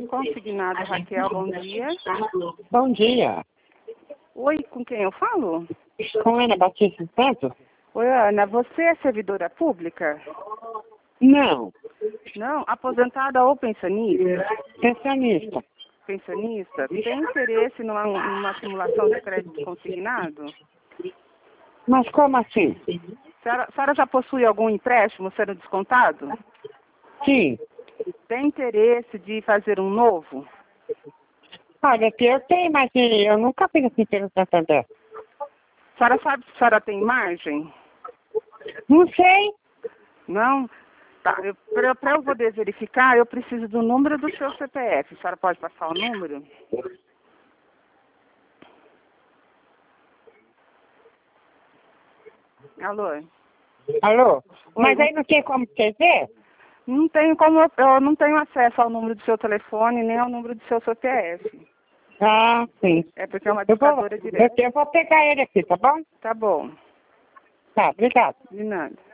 Consignado Raquel, bom dia. Bom dia. Oi, com quem eu falo? Com Ana Batista Santos? Oi, Ana, você é servidora pública? Não. Não? Aposentada ou pensionista? Pensionista. Pensionista? Tem interesse numa simulação de crédito consignado? Mas como assim? A senhora já possui algum empréstimo sendo descontado? Sim. Tem interesse de fazer um novo? Olha, que eu tenho, mas eu nunca fiz assim pelo Santander. A senhora sabe se a senhora tem margem? Não sei. Não? Tá, para eu poder verificar, eu preciso do número do seu CPF. A senhora pode passar o número? Alô? Alô? Oi, Mas aí não tem como você ver? não tenho como, eu não tenho acesso ao número do seu telefone, nem ao número do seu CPF. Ah, sim. É porque é uma Eu vou, ditadora direta. eu vou pegar ele aqui, tá bom? Tá bom, Tá, obrigado. de nada.